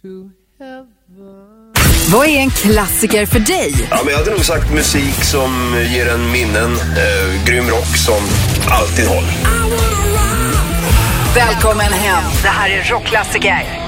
Vad är en klassiker för dig? Ja, men jag hade nog sagt musik som ger en minnen. Grym rock som alltid håller. Välkommen hem. Det här är rockklassiker.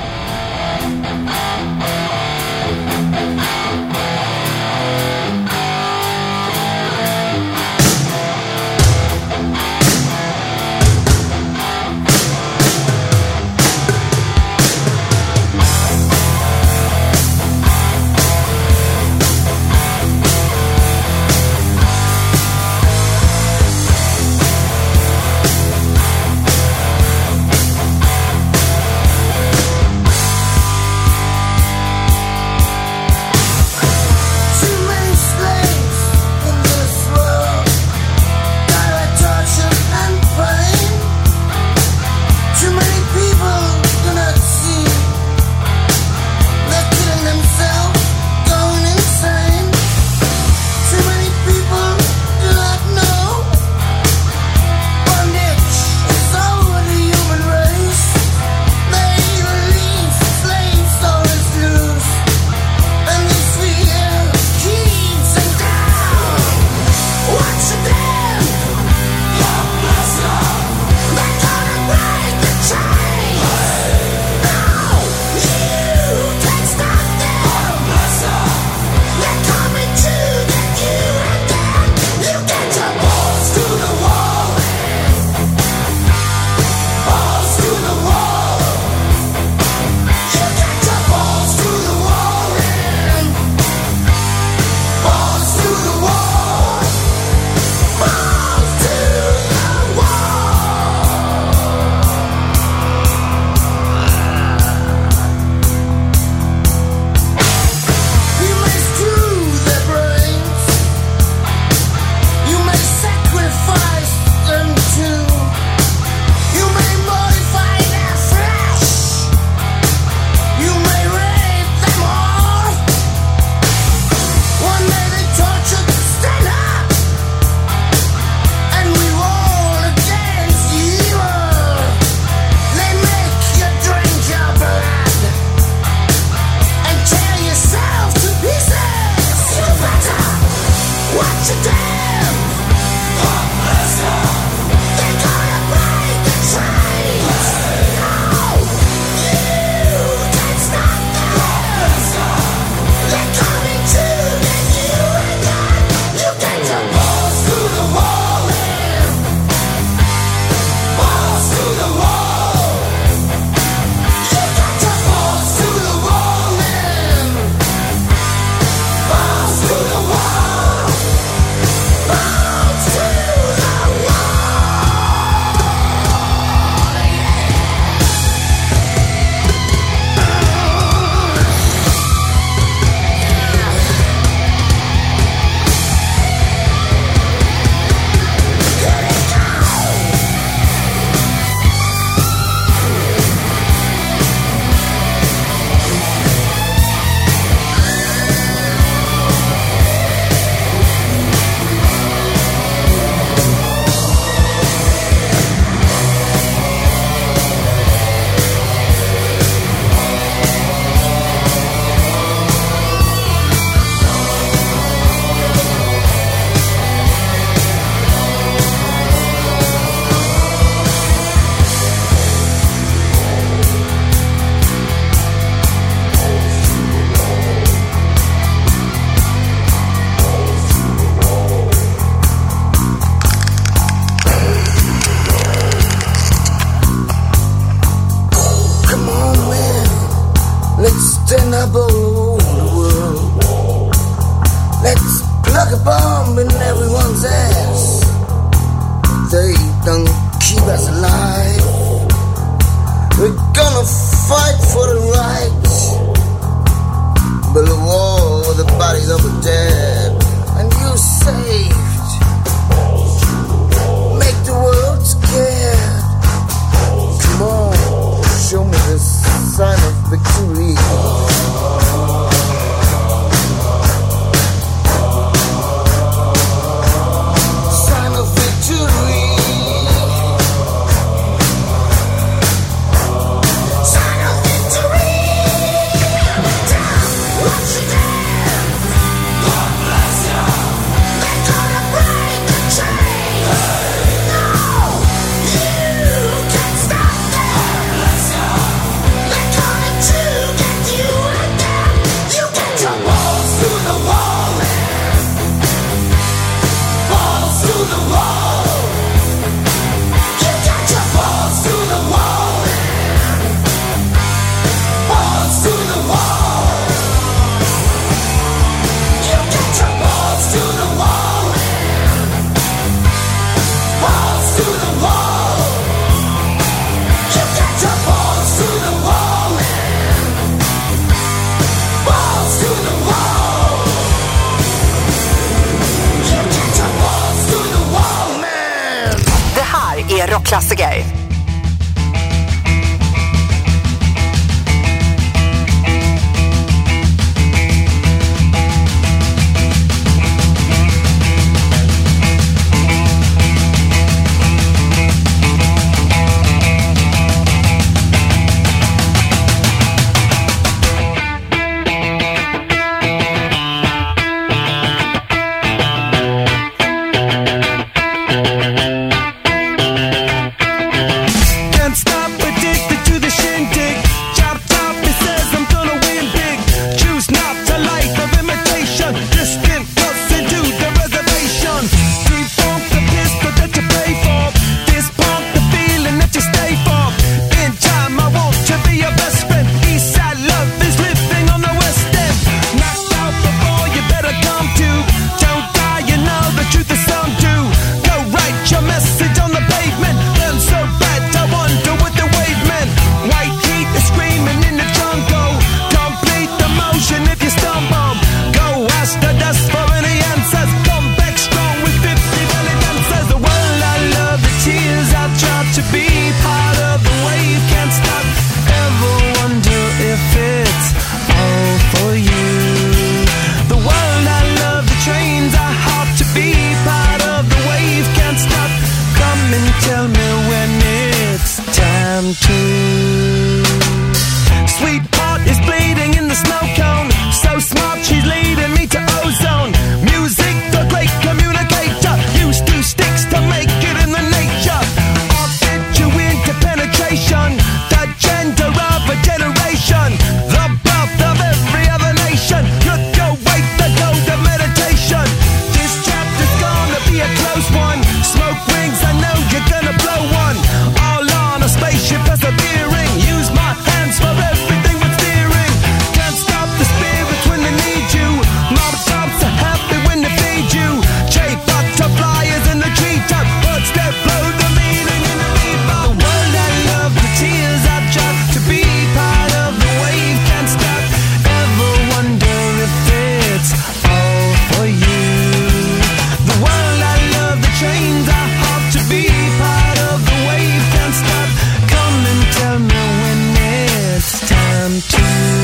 want to.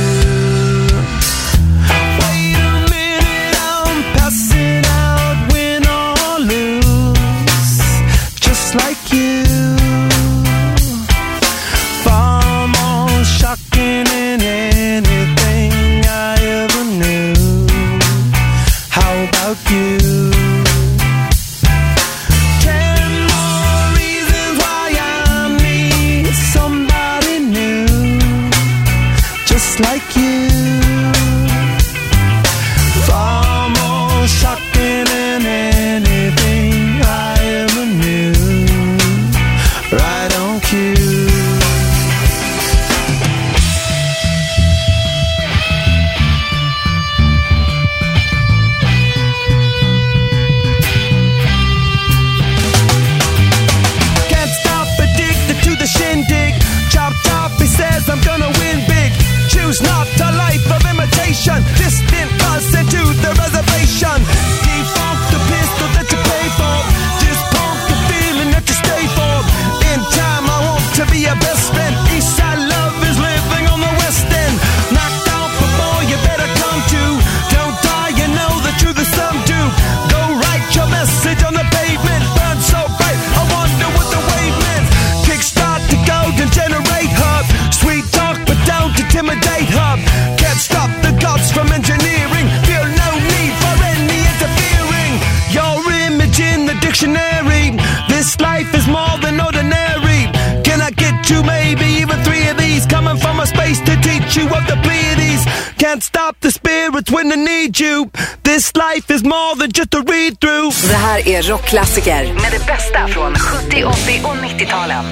Wait a minute, I'm passing out, win or lose, just like you. Far more shocking than anything I ever knew. How about you? Like you, far more shocking than anything I ever knew. Right on cue. Can't stop, addicted to the shindig. Chop chop, he says I'm gonna win big. Choose not a life of imitation. Distant us into the reservation. Defunct the pistol that you pay for. Dispunk the feeling that you stay for. In time I want to be your best friend. Eastside love is living on the west end. Knocked out before you better come to. Don't die, you know the truth is some do. Go write your message on the pavement. Burn so bright, I wonder what the wave meant. Kickstart the golden generate hub. Sweet talk but don't intimidate hub. Can't stop the gods from engineering. Feel no need for any interfering. Your image in the dictionary. This life is more than ordinary. Can I get you maybe even 3 of these? Coming from a space to teach you of the Pleiades. Can't stop the spirits when they need you. This life is more than just a read through. Det här är rockklassiker med det bästa från 70, 80 och 90-talen.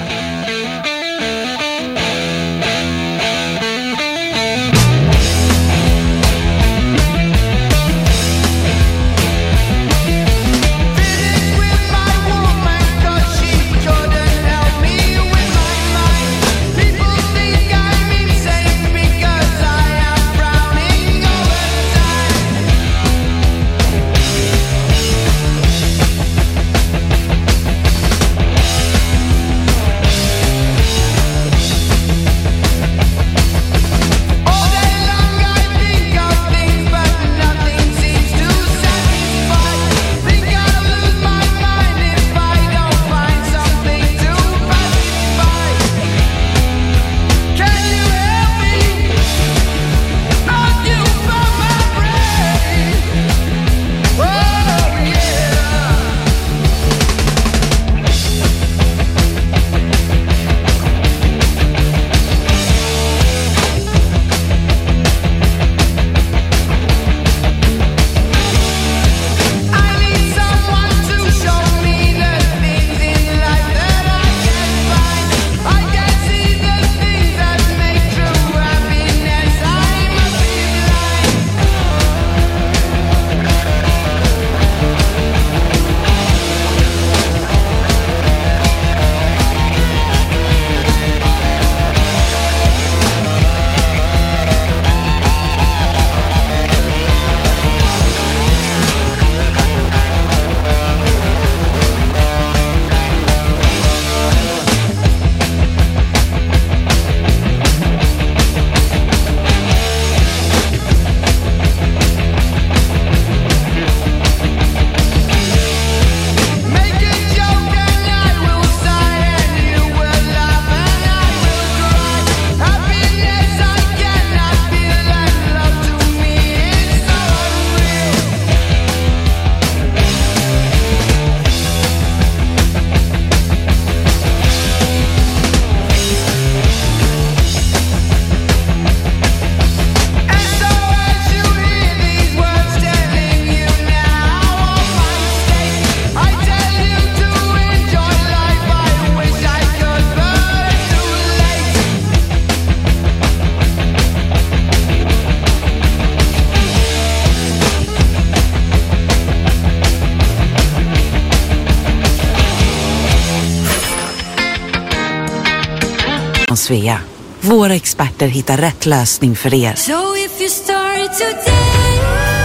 Svea. Våra experter hittar rätt lösning för er. So if you start today.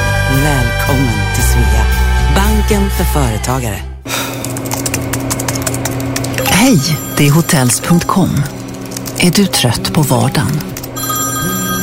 Välkommen till Svea. Banken för företagare. Hej, det är Hotels.com. Är du trött på vardagen?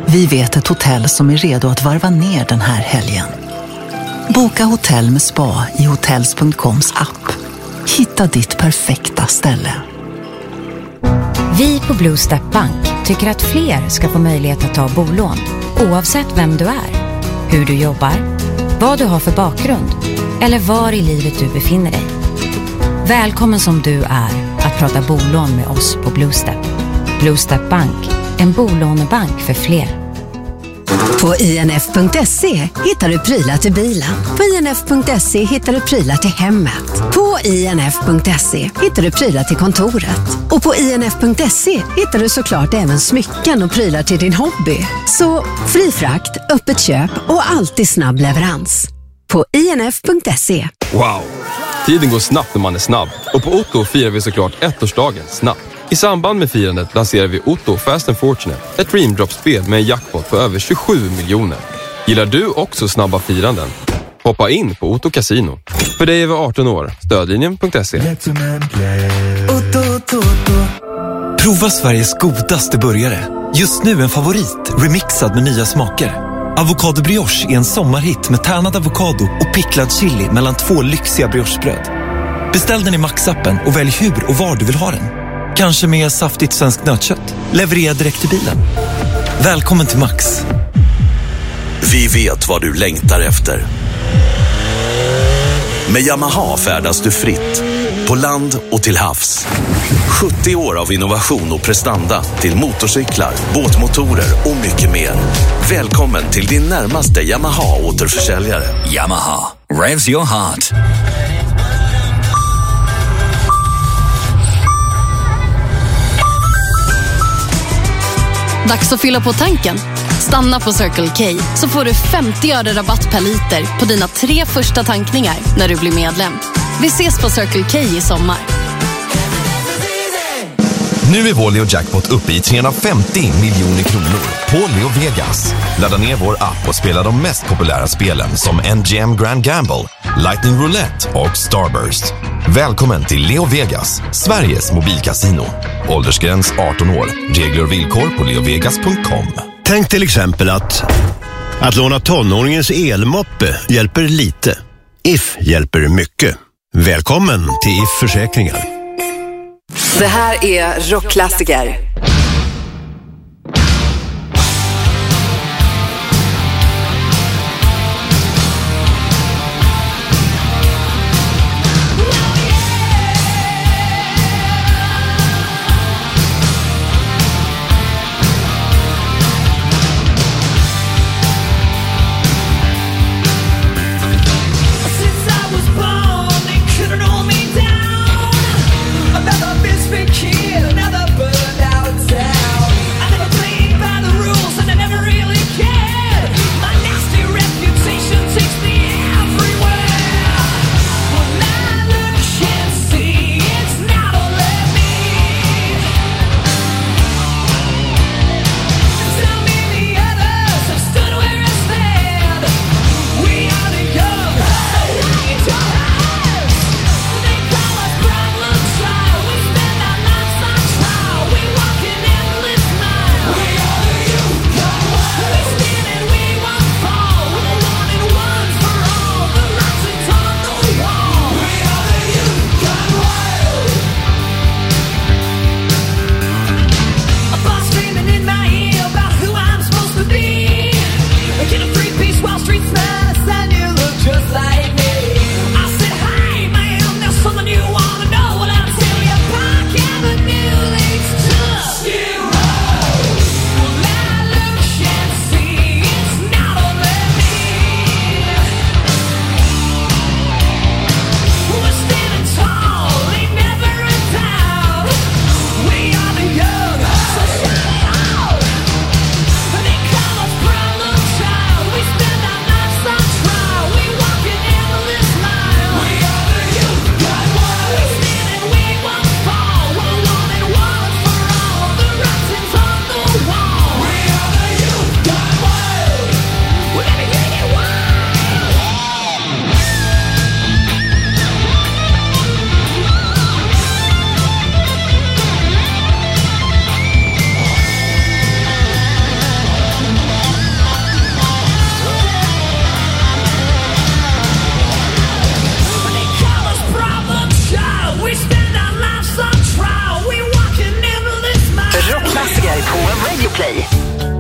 Vi vet ett hotell som är redo att varva ner den här helgen. Boka hotell med spa i hotels.coms app. Hitta ditt perfekta ställe. Vi på Blue Step Bank tycker att fler ska få möjlighet att ta bolån, oavsett vem du är, hur du jobbar, vad du har för bakgrund eller var i livet du befinner dig. Välkommen som du är att prata bolån med oss på Blue Step. Blue Step Bank, en bolånebank för fler. På inf.se hittar du prylar till bilen. På inf.se hittar du prylar till hemmet. På inf.se hittar du prylar till kontoret. Och på inf.se hittar du såklart även smycken och prylar till din hobby. Så fri frakt, öppet köp och alltid snabb leverans. På inf.se. Wow! Tiden går snabbt när man är snabb. Och på Otto firar vi såklart ettårsdagen snabbt. I samband med firandet lanserar vi Otto Fast and Fortunate, ett Dreamdrop-spel med en jackpot på över 27 miljoner. Gillar du också snabba firanden? Hoppa in på Otto Casino. För dig över 18 år, stödlinjen.se. Prova Sveriges godaste burgare. Just nu en favorit, remixad med nya smaker. Avocado brioche är en sommarhit med tärnad avokado och picklad chili mellan 2 lyxiga briochebröd. Beställ den i Max-appen och välj hur och var du vill ha den. Kanske med saftigt svenskt nötkött. Leverera direkt till bilen. Välkommen till Max. Vi vet vad du längtar efter. Med Yamaha färdas du fritt. På land och till havs. 70 år av innovation och prestanda till motorcyklar, båtmotorer och mycket mer. Välkommen till din närmaste Yamaha-återförsäljare. Yamaha. Revs your heart. Dags att fylla på tanken. Stanna på Circle K så får du 50 öre rabatt per liter på dina 3 första tankningar när du blir medlem. Vi ses på Circle K i sommar. Nu är vår Leo Jackpot uppe i 350 miljoner kronor på Leo Vegas. Ladda ner vår app och spela de mest populära spelen som MGM Grand Gamble, Lightning Roulette och Starburst. Välkommen till Leo Vegas, Sveriges mobilkasino. Åldersgräns 18 år. Regler och villkor på leovegas.com. Tänk till exempel att låna tonåringens elmoppe hjälper lite. If hjälper mycket. Välkommen till If Försäkringar. Det här är rockklassiker. Kid, another burned out Play.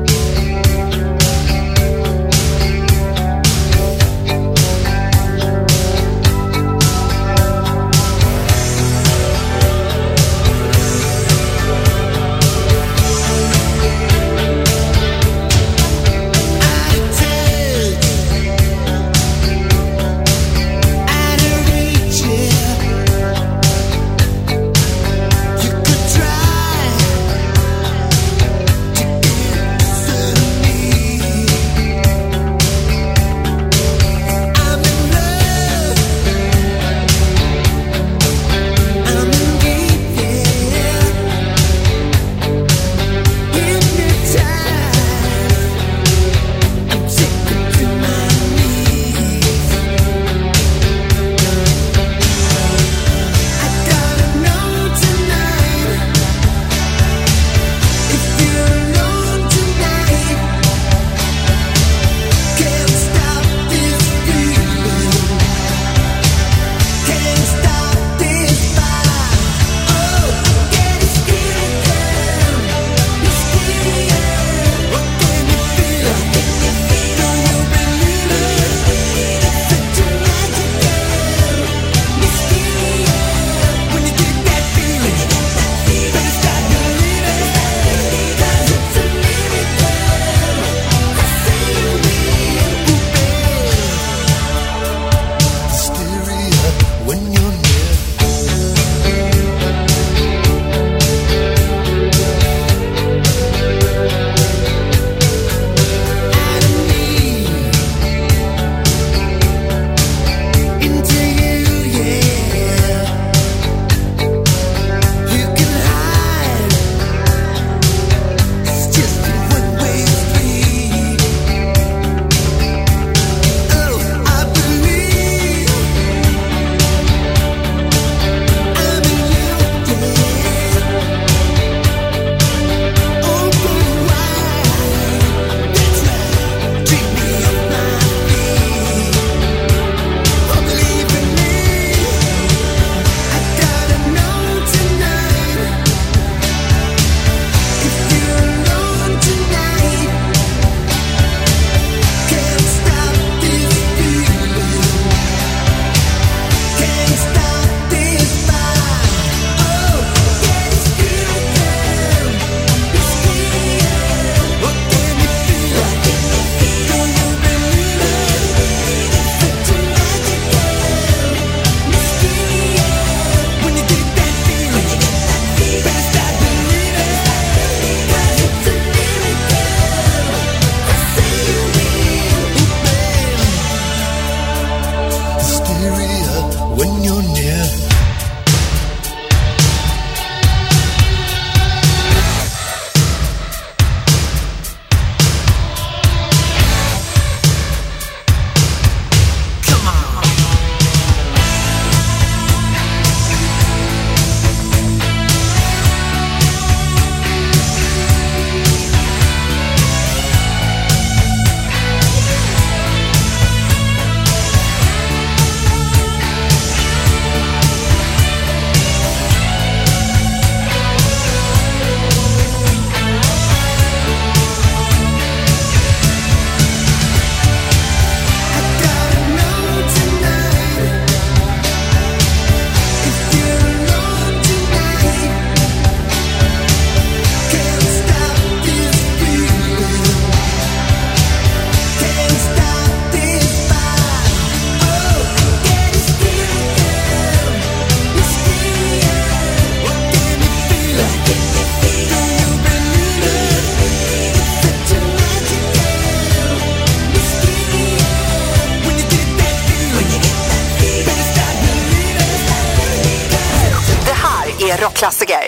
Rockklassiker.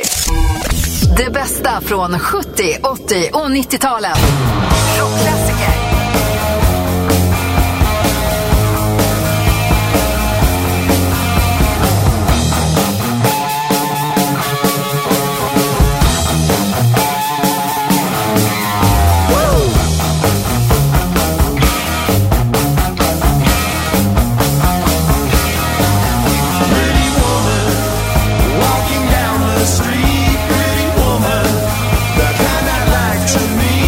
Det bästa från 70, 80 och 90-talen. Rockklassiker. Street, pretty woman, the kind I like to meet.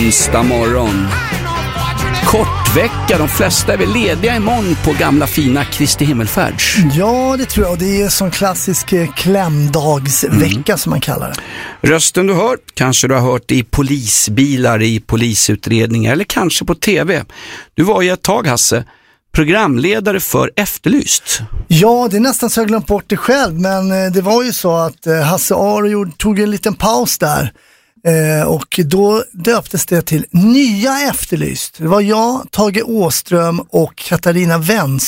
onsdag morgon. Kort vecka, de flesta är väl lediga imorgon på gamla fina Kristi himmelfärds. Ja, det tror jag. Det är som klassisk klämdagsvecka som man kallar det. Rösten du hör, kanske du har hört i polisbilar, i polisutredningar eller kanske på tv. Du var ju ett tag, Hasse, programledare för Efterlyst. Ja, det är nästan så jag glömt bort det själv, men det var ju så att Hasse Aro tog en liten paus där. Och då döptes det till Nya Efterlyst. Det var jag, Tage Åström och Katarina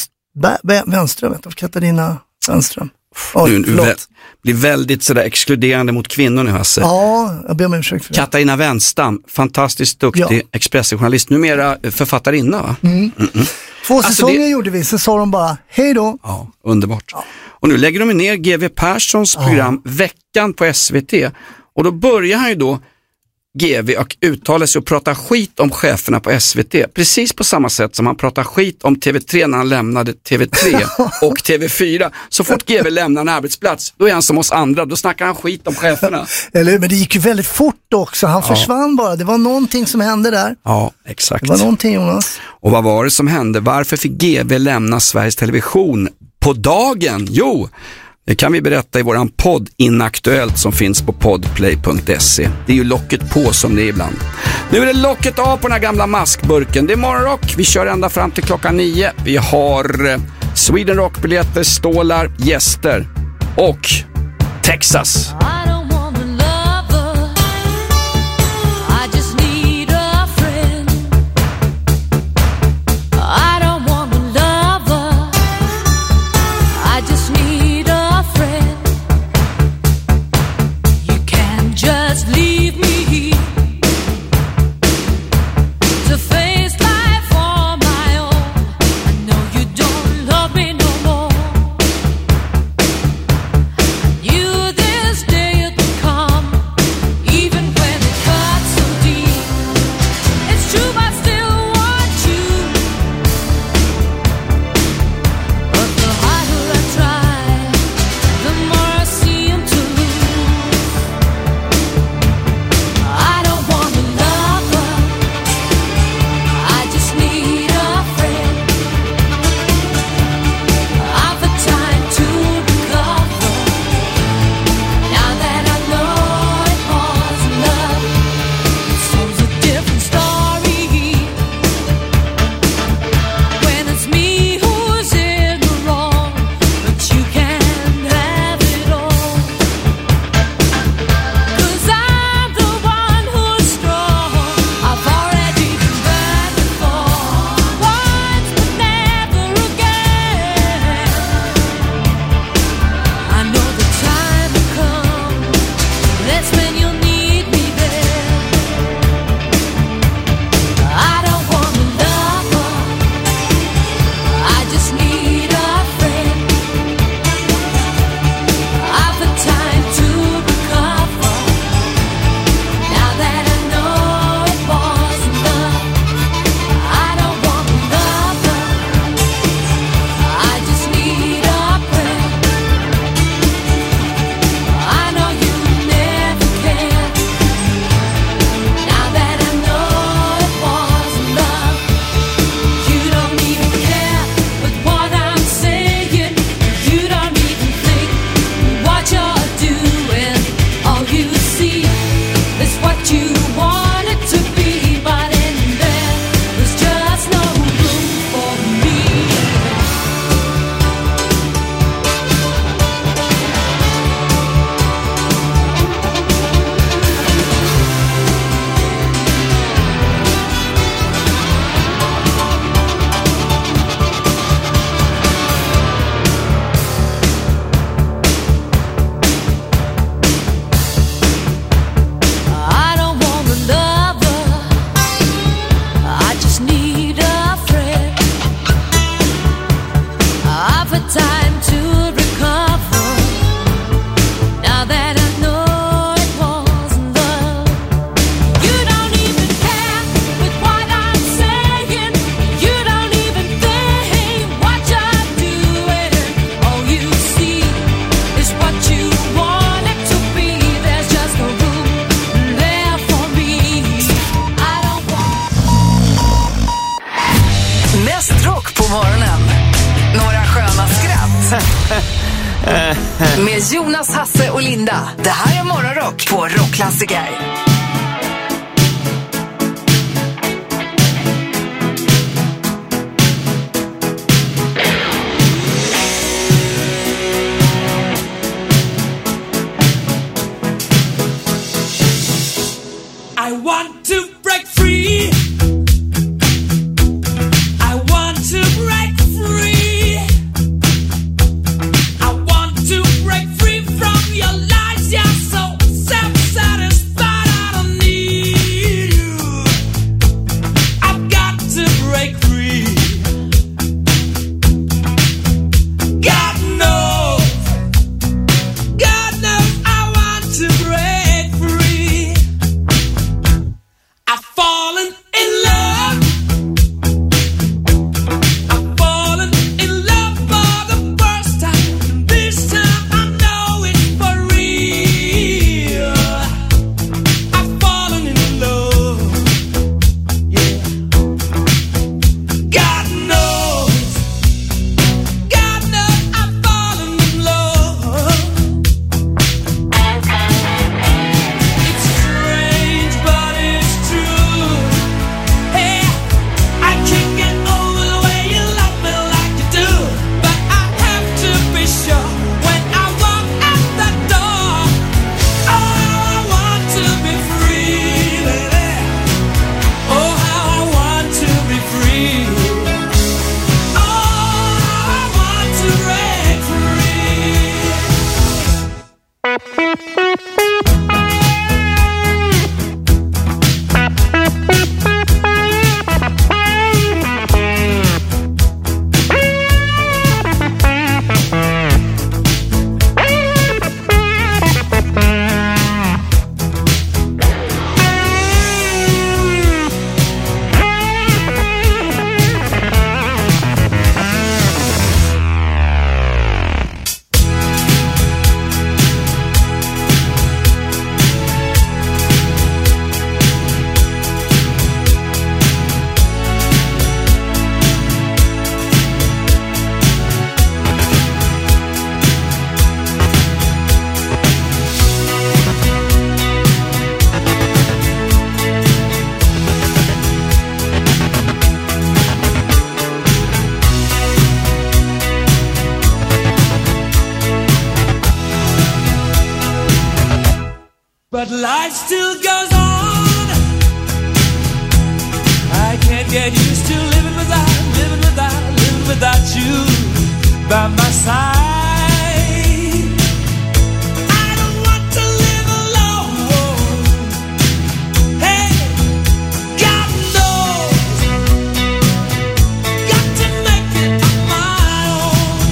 Wenström. Katarina Wenström. Du blir väldigt sådär exkluderande mot kvinnor nu, Hasse. Ja, jag ber om ursäkt för det. Katarina Wenstam, fantastiskt duktig Expressen-journalist, numera författarinna, va? Två säsonger gjorde vi, så sa de bara hej då. Ja, underbart. Ja. Och nu lägger de ner GW Perssons program Veckan på SVT. Och då börjar han ju då GW och uttalar sig och pratar skit om cheferna på SVT. Precis på samma sätt som han pratar skit om TV3 när han lämnade TV3 och TV4. Så fort GW lämnar en arbetsplats, då är han som oss andra. Då snackar han skit om cheferna. Eller men det gick ju väldigt fort också. Han försvann bara. Det var någonting som hände där. Ja, exakt. Det var någonting, Jonas. Och vad var det som hände? Varför fick GW lämna Sveriges Television på dagen? Jo, det kan vi berätta i våran podd Inaktuellt som finns på podplay.se. Det är ju locket på som det är ibland. Nu är det locket av på den här gamla maskburken. Det är morgonrock. Vi kör ända fram till 9:00. Vi har Sweden Rock-biljetter, stålar, gäster och Texas. You this day Mest rock på morgonen. Några sköna skratt. Med Jonas, Hasse och Linda. Det här är Morgonrock på Rockklassiker. I want to break free. I want to break free. I want to break free from your lies. You're so self-satisfied. I don't need you. I've got to break free. God knows I want to break free. I've fallen in love. I've fallen in love for the first time. This time I know it's for real. I've fallen in love. Yeah. God knows I've fallen in love. It's strange, but it's true. Hey, I can't get over the way you love me like you do. But I have to be sure when I walk out that door. Oh, I want to be free, baby. Oh, how I want to be free. Oh, I want to break free. But life still goes on. I can't get used to living without you by my side. I don't want to live alone. Hey, God knows, got to make it on my own.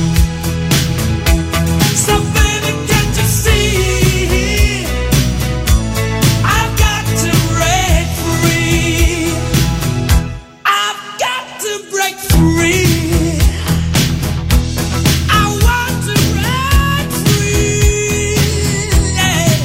So baby, can't you see? I've got to break free. I've got to break free. I want to break free. Yeah.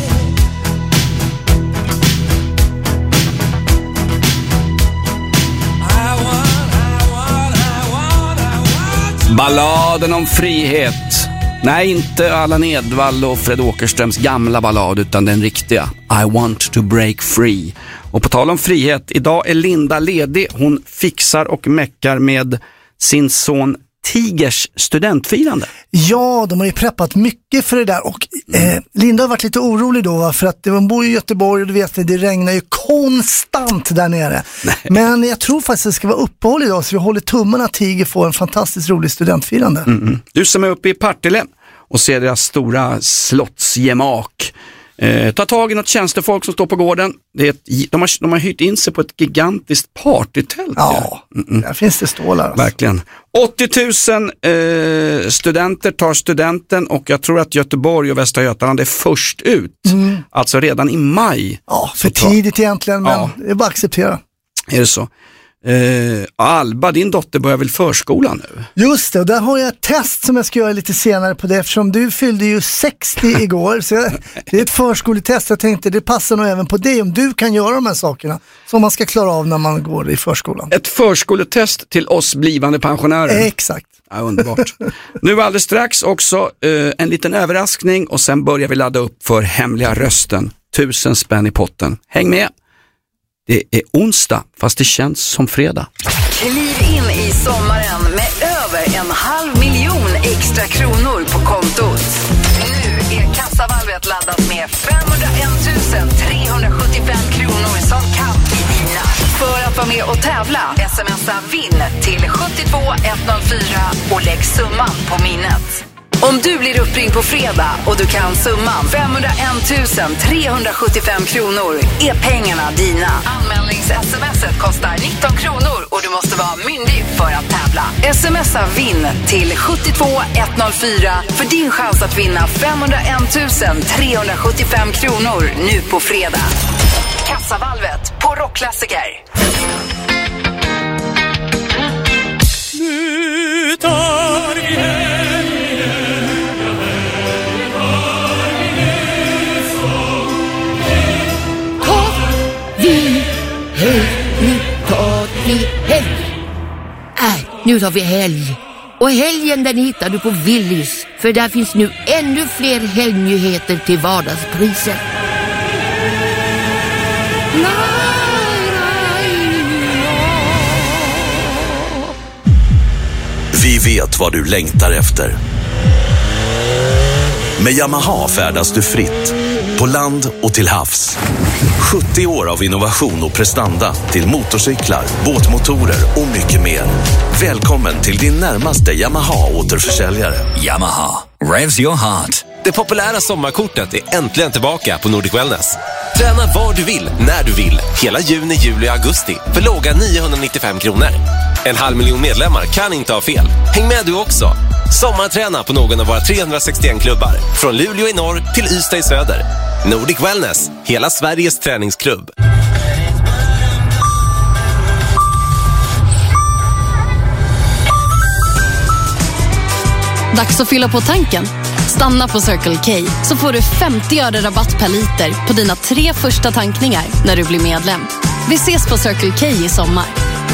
Balladen om frihet. Nej, inte Allan Edwall och Fred Åkerströms gamla ballad, utan den riktiga. I want to break free. Och på tal om frihet, idag är Linda ledig. Hon fixar och meckar med sin son Tigers studentfirande. Ja, de har ju preppat mycket för det där. Och Linda har varit lite orolig då, för att de bor i Göteborg och du vet, det regnar ju konstant där nere. Nej. Men jag tror faktiskt att det ska vara uppehåll idag, så vi håller tummarna att Tiger får en fantastiskt rolig studentfirande. Du som är uppe i Partille och ser deras stora slottsgemak. Ta tag i något tjänstefolk som står på gården. De har hyrt in sig på ett gigantiskt partytält. Ja, där finns det stålar. Alltså. Verkligen. 80 000 studenter tar studenten, och jag tror att Göteborg och Västra Götaland är först ut. Alltså redan i maj. Ja, för tidigt egentligen, men det är bara att acceptera. Är det så? Alba, din dotter börjar väl förskolan nu? Just det, och där har jag ett test som jag ska göra lite senare på det, eftersom du fyllde ju 60 igår, så det är ett förskoletest. Jag tänkte det passar nog även på dig om du kan göra de här sakerna som man ska klara av när man går i förskolan. Ett förskoletest till oss blivande pensionärer. Exakt. Ja, underbart. Nu alldeles strax också en liten överraskning och sen börjar vi ladda upp för hemliga rösten. 1000 spänn i potten. Häng med! Det är onsdag, fast det känns som fredag. Kliv in i sommaren med över 500 000 extra kronor på kontot. Nu är kassavalvet laddat med 501 375 kronor som kan bli dina. För att vara med och tävla, smsa vinn till 72104 och lägg summan på minnet. Om du blir uppringd på fredag och du kan summan 501 375 kronor är pengarna dina. Anmälnings-smset kostar 19 kronor och du måste vara myndig för att tävla. Smsa vinn till 72104 för din chans att vinna 501 375 kronor nu på fredag. Kassavalvet på Rockklassiker. Nu tar vi nu tar vi helg. Och helgen den hittar du på Willys. För där finns nu ännu fler helgnyheter till vardagspriser. Vi vet vad du längtar efter. Med Yamaha färdas du fritt. På land och till havs. 70 år av innovation och prestanda till motorcyklar, båtmotorer och mycket mer. Välkommen till din närmaste Yamaha-återförsäljare. Yamaha. Revs your heart. Det populära sommarkortet är äntligen tillbaka på Nordic Wellness. Träna var du vill, när du vill. Hela juni, juli och augusti. För låga 995 kronor. 500 000 medlemmar kan inte ha fel. Häng med du också. Sommarträna på någon av våra 361 klubbar. Från Luleå i norr till Ystad i söder. Nordic Wellness. Hela Sveriges träningsklubb. Dags att fylla på tanken. Stanna på Circle K så får du 50 öre rabatt per liter på dina 3 första tankningar när du blir medlem. Vi ses på Circle K i sommar.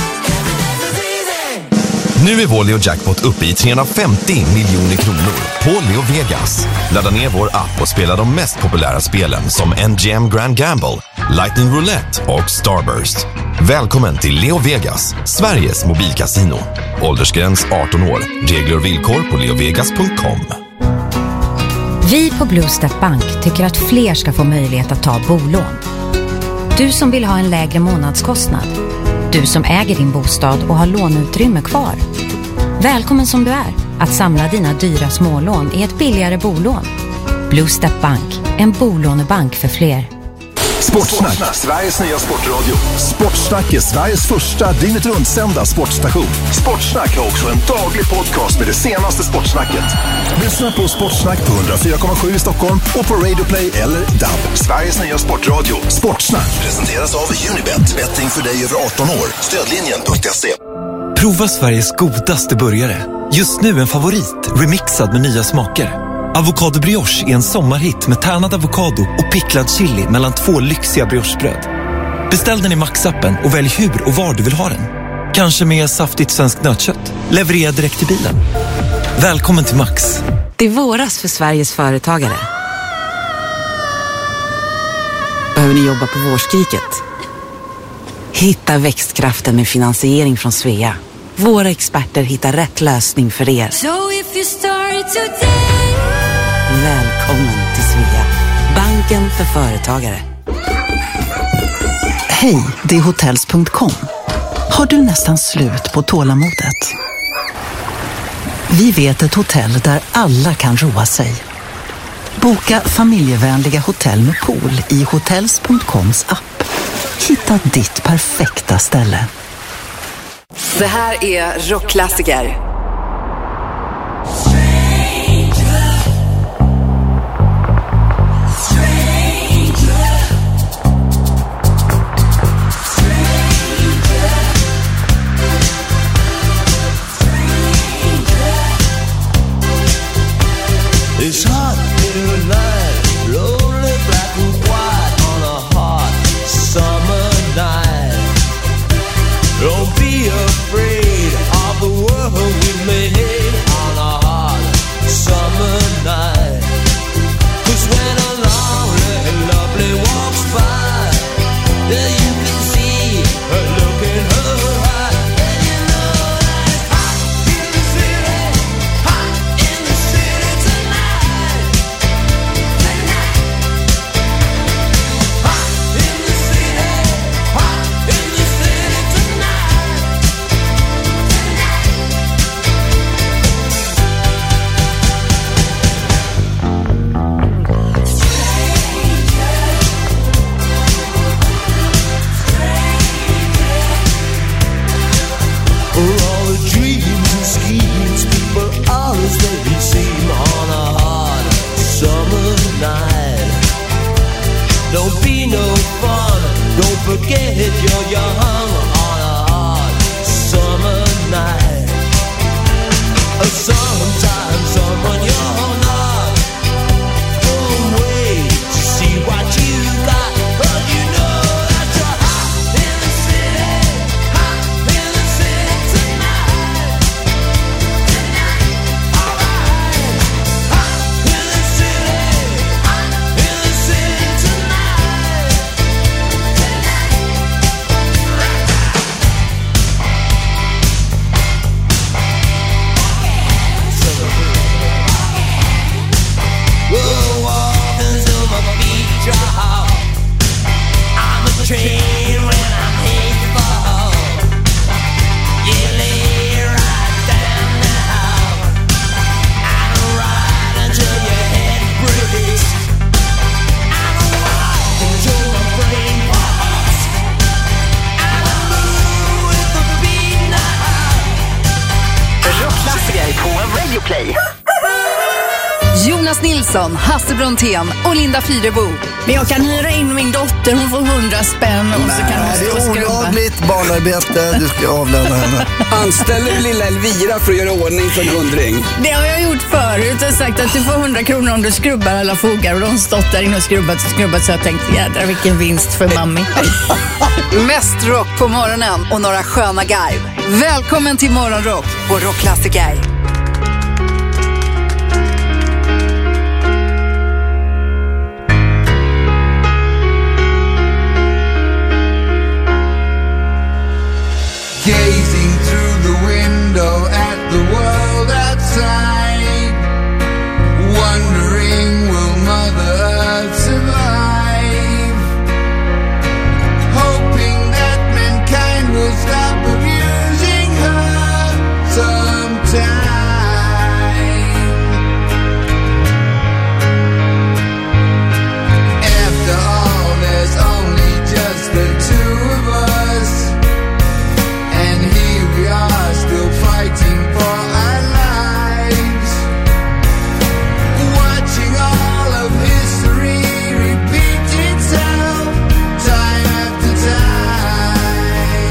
Nu är vår Leo Jackpot uppe i 350 miljoner kronor på Leo Vegas. Ladda ner vår app och spela de mest populära spelen som MGM Grand Gamble, Lightning Roulette och Starburst. Välkommen till Leo Vegas, Sveriges mobilkasino. Åldersgräns 18 år. Regler och villkor på leovegas.com. Vi på Blue Step Bank tycker att fler ska få möjlighet att ta bolån. Du som vill ha en lägre månadskostnad. Du som äger din bostad och har låneutrymme kvar. Välkommen som du är att samla dina dyra smålån i ett billigare bolån. Blue Step Bank, en bolånebank för fler. Sportsnack, Sveriges nya sportradio. Sportsnack är Sveriges första dygnet rundsända sportstation. Sportsnack har också en daglig podcast med det senaste sportsnacket. Lyssna på Sportsnack på 104,7 i Stockholm och på Radio Play eller DAB. Sveriges nya sportradio. Sportsnack presenteras av Unibet. Betting för dig över 18 år. Stödlinjen.se. Prova Sveriges godaste burgare. Just nu en favorit, remixad med nya smaker. Avocado brioche är en sommarhit med tärnad avokado och picklad chili mellan 2 lyxiga briochebröd. Beställ den i Max-appen och välj hur och var du vill ha den. Kanske med saftigt svenskt nötkött. Leverera direkt till bilen. Välkommen till Max. Det är våras för Sveriges företagare. Behöver ni jobba på vårskriket? Hitta växtkraften med finansiering från Svea. Våra experter hittar rätt lösning för er. So if you start today. Välkommen till Svea. Banken för företagare. Hej, det är hotels.com. Har du nästan slut på tålamodet? Vi vet ett hotell där alla kan roa sig. Boka familjevänliga hotell med pool i hotels.coms app. Hitta ditt perfekta ställe. Det här är Rockklassiker. Rockklassiker på Radio Play. Jonas Nilsson, Hasse Brontén och Linda Fyrebo. Men jag kan hyra in min dotter, hon får 100 spänn och så kan det är olagligt barnarbete, du ska avlöna henne. Anställer du lilla Elvira för att göra ordning för en 100-ring? Det har jag gjort förut och sagt att du får 100 kronor om du skrubbar alla fogar, och de har stått där inne och skrubbat, så jag tänkte jädrar vilken vinst för mammi. Mest rock på morgonen och några sköna garv. Välkommen till Morgonrock på Rockklassiker. Gazing through the window at the world outside, wondering will Mother Earth survive, hoping that mankind will stop abusing her sometime. After all, there's only just the two of us, and here we are still fighting for our lives, watching all of history repeat itself time after time.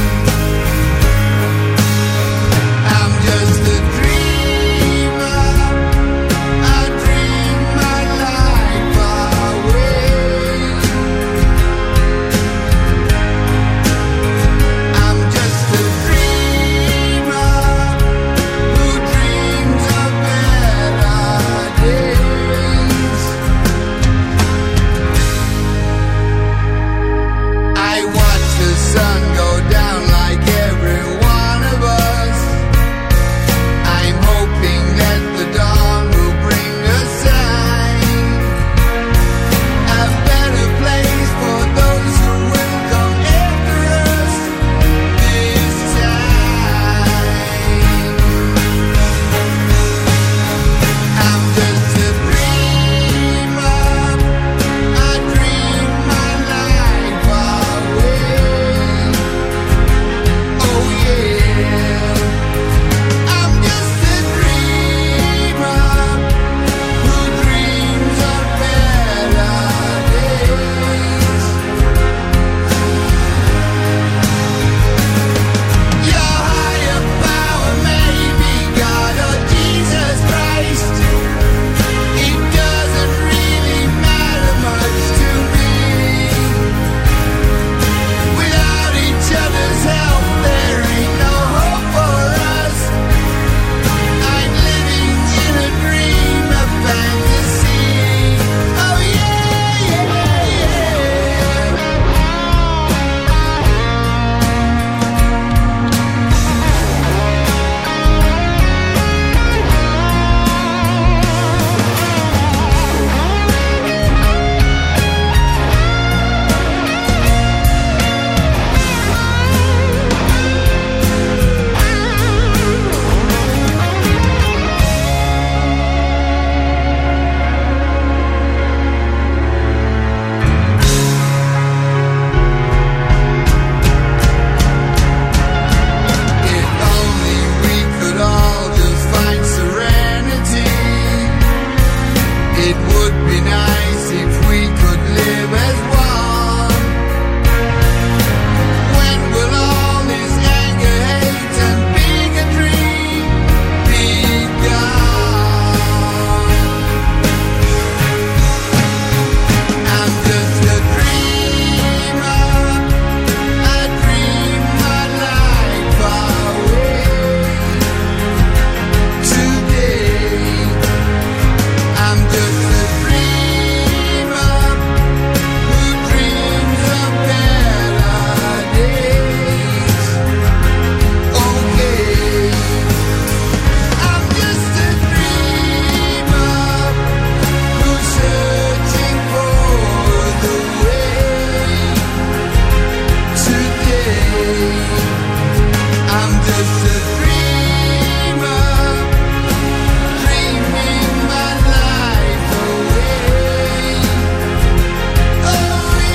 I'm just a dreamer, I dream my life away. I'm just a dreamer who dreams of better days. I watch the sun go down like every one of us. I'm hoping that the dawn will bring a sign, a better place for those who will come after us this time. I'm just a dreamer, I dream my life away. Oh yeah, I'm just a dreamer who dreams of better days. Your higher power may be God or Jesus Christ. It doesn't really matter much to me. Without each other's help, there ain't no hope for us. I'm living in a dream of fantasy. Oh yeah, yeah, yeah. If only we could all just find serenity. It would be nice if we could live as one. When will all this anger, hate, and bigotry be gone? I'm just a dreamer, I dream my life away. Today, I'm just a dreamer who dreams of better days. Okay, I'm just a dreamer who's searching for the way. Today, I'm just a dreamer, dreaming my life away. Oh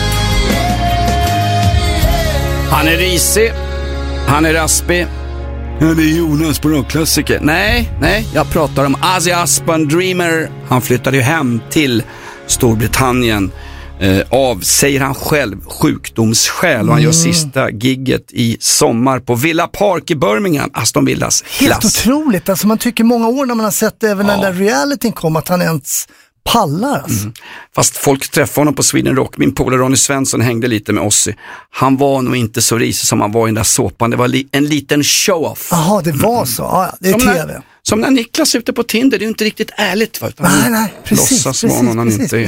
yeah. Han är risig, han är raspig, Ja, det är Jonas på rockklassiker. Nej, jag pratar om Ozzy Osbourne, Dreamer. Han flyttade ju hem till Storbritannien av, säger han själv, sjukdomsskäl. Och han gör sista gigget i sommar på Villa Park i Birmingham, Aston Villas klass. Helt otroligt, alltså man tycker många år när man har sett även när den där realityn kom att han ens pallar alltså. Fast folk träffade honom på Sweden Rock. Min polare Ronny Svensson hängde lite med Ozzy. Han var nog inte så risig som han var i den där såpan. Det var en liten show-off. Jaha, det var så. Ja, det är TV. Som när Niklas är ute på Tinder. Det är ju inte riktigt ärligt. Nej, precis. Låtsas vara någon han inte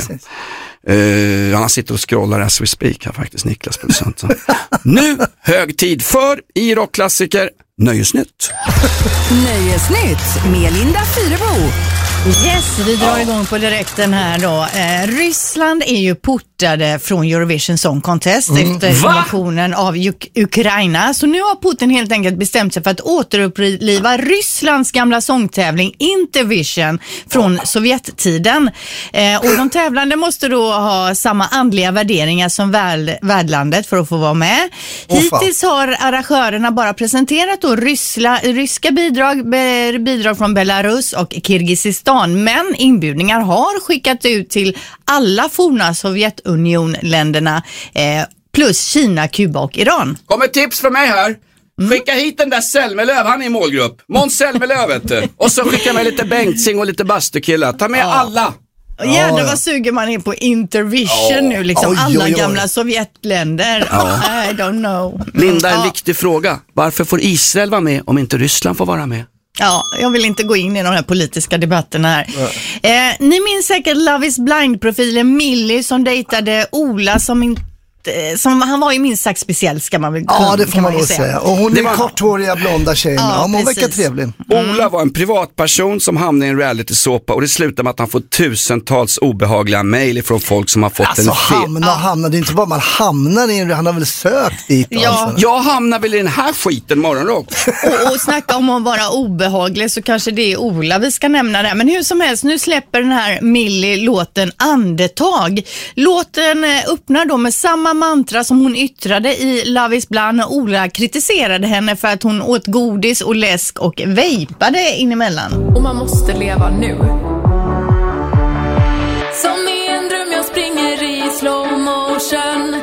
är. Han sitter och scrollar as we speak här faktiskt, Niklas producent. Nu hög tid för i rockklassiker Nöjesnytt. Nöjesnytt med Linda Fyrebo. Yes, vi drar igång på direkten här då. Ryssland är ju portade från Eurovision Song Contest efter invasionen av Ukraina. Så nu har Putin helt enkelt bestämt sig för att återuppliva Rysslands gamla sångtävling Intervision från Sovjettiden. Och de tävlande måste då ha samma andliga värderingar som värdlandet för att få vara med. Hittills har arrangörerna bara presenterat då ryska bidrag från Belarus och Kirgizistan. Men inbjudningar har skickat ut till alla forna Sovjetunionländerna plus Kina, Kuba och Iran. Kommer tips från mig här. Skicka hit den där Selmelöv, han är i målgrupp. Måns Selmelöv vet du. Och så skicka med lite Bengtzing och lite bastukillar. Ta med alla. Jävlar vad suger man är på Intervision nu liksom. Alla gamla Sovjetländer. I don't know. Linda, en viktig fråga. Varför får Israel vara med om inte Ryssland får vara med? Ja, jag vill inte gå in i de här politiska debatterna här. Ni minns säkert Love is Blind-profilen Millie som dejtade Ola som han var ju minst sagt speciell ska man väl Ja, det får man väl säga. Och hon är korthåriga blonda tjejen. Ja, hon verkar trevlig. Ola var en privatperson som hamnade i en reality-såpa och det slutade med att han får tusentals obehagliga mejl från folk som har fått en fel. Hamnade inte bara man hamnar i, han har väl sökt dit. Ja, jag hamnar väl i den här skiten morgonrock. och snacka om att vara obehaglig så kanske det är Ola vi ska nämna det. Men hur som helst, nu släpper den här Millie låten Andetag. Låten öppnar då med samma mantra som hon yttrade i Love is Blind och Ola kritiserade henne för att hon åt godis och läsk och vejpade inemellan. Och man måste leva nu. Som i en dröm jag springer i slow motion.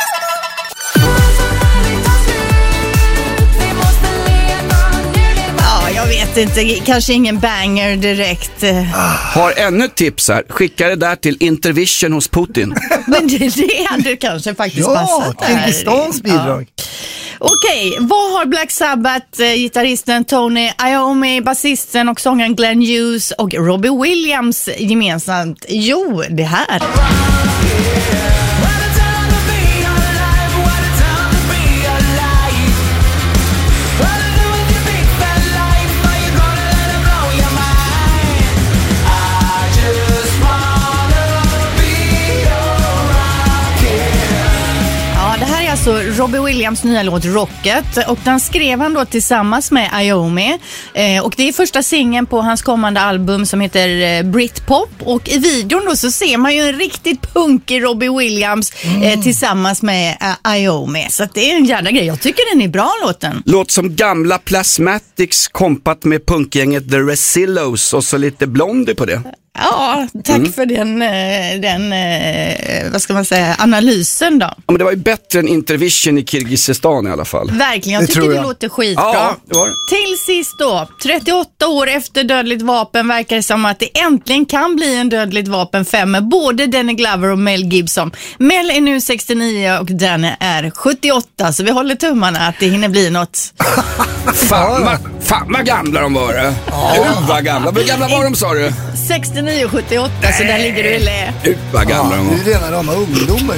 Ja, jag vet inte. Kanske ingen banger direkt. Har ännu ett tips här. Skicka det där till Intervision hos Putin. Men det hade kanske faktiskt passat. Ja, Kirgizistans bidrag. Okej, vad har Black Sabbath, gitarristen Tony Iommi, basisten och sångaren Glenn Hughes och Robbie Williams gemensamt? Jo, det här. Robbie Williams nya låt Rocket och den skrev han då tillsammans med Iommi och det är första singeln på hans kommande album som heter Britpop och i videon då så ser man ju en riktigt punkig Robbie Williams tillsammans med Iommi så att det är en jävla grej. Jag tycker den är bra låten. Låt som gamla Plasmatics kompat med punkgänget The Resillos och så lite Blondie på det. Ja, tack för den vad ska man säga, analysen då. Ja, men det var ju bättre än Intervision i Kirgizistan i alla fall. Verkligen, jag tycker det låter skitbra. Ja, det var det. Till sist då, 38 år efter Dödligt vapen verkar det som att det äntligen kan bli en Dödligt vapen 5 med både Danny Glover och Mel Gibson. Mel är nu 69 och Danny är 78, så vi håller tummarna att det hinner bli något. Fan vad gamla de var. Vad gamla. Hur gamla var de sa du? 69 och 78, så där ligger du i lä. Vad gamla de var. Det är rena rama ungdomar.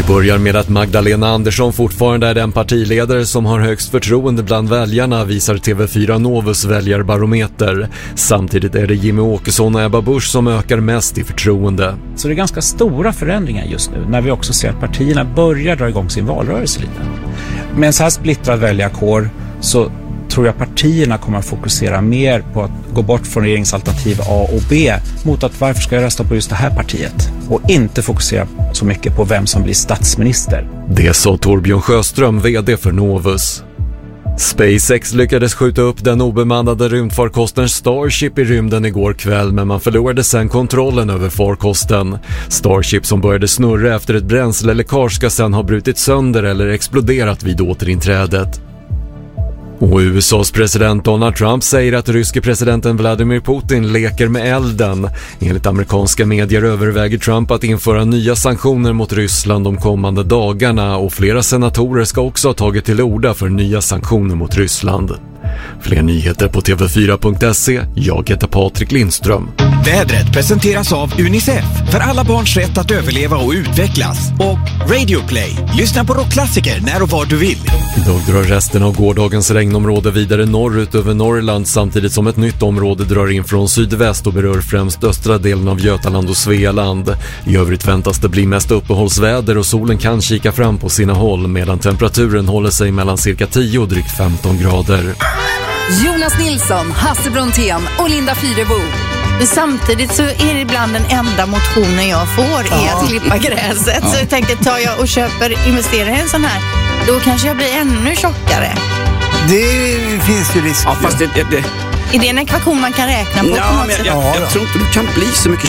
Börjar med att Magdalena Andersson fortfarande är den partiledare som har högst förtroende bland väljarna, visar TV4 Novus väljarbarometer. Samtidigt är det Jimmy Åkesson och Ebba Busch som ökar mest i förtroende. Så det är ganska stora förändringar just nu när vi också ser att partierna börjar dra igång sin valrörelse lite. Med en så här splittrad väljarkår så tror jag partierna kommer att fokusera mer på att gå bort från regeringsalternativ A och B mot att varför ska jag rösta på just det här partiet och inte fokusera så mycket på vem som blir statsminister. Det sa Torbjörn Sjöström, vd för Novus. SpaceX lyckades skjuta upp den obemannade rymdfarkosten Starship i rymden igår kväll, men man förlorade sedan kontrollen över farkosten. Starship, som började snurra efter ett bränsleläckage, ska sedan ha brutit sönder eller exploderat vid återinträdet. Och USAs president Donald Trump säger att ryske presidenten Vladimir Putin leker med elden. Enligt amerikanska medier överväger Trump att införa nya sanktioner mot Ryssland de kommande dagarna, och flera senatorer ska också ha tagit till orda för nya sanktioner mot Ryssland. Fler nyheter på tv4.se. Jag heter Patrik Lindström. Vädret presenteras av UNICEF för alla barns rätt att överleva och utvecklas. Och Radio Play. Lyssna på rockklassiker när och var du vill. Idag drar resten av gårdagens regnområde vidare norrut över Norrland, samtidigt som ett nytt område drar in från sydväst och berör främst östra delen av Götaland och Svealand. I övrigt väntas det bli mest uppehållsväder och solen kan kika fram på sina håll, medan temperaturen håller sig mellan cirka 10 och drygt 15 grader. Jonas Nilsson, Hasse Brontén och Linda Fyrebo. Samtidigt så är det ibland den enda motionen jag får är att klippa gräset. Så jag tänkte, tar jag och investerar i en sån här, då kanske jag blir ännu tjockare. Det finns ju risk. Ja, fast det... Är det en ekvation man kan räkna på? Ja, men jag tror inte du kan bli så mycket